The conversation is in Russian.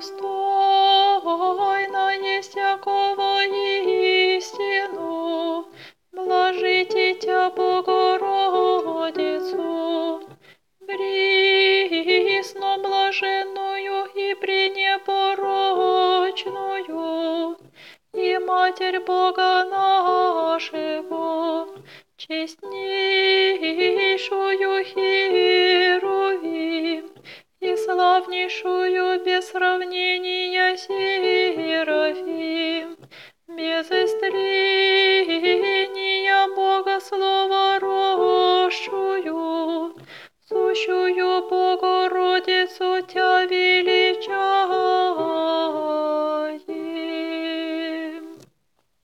достойна есть всякого истину, блажите Тя Богородицу, присно блаженную и пренепорочную, и Матерь Бога нашего, честнейшую Херувим, и славнейшую без сравнения Серафим, без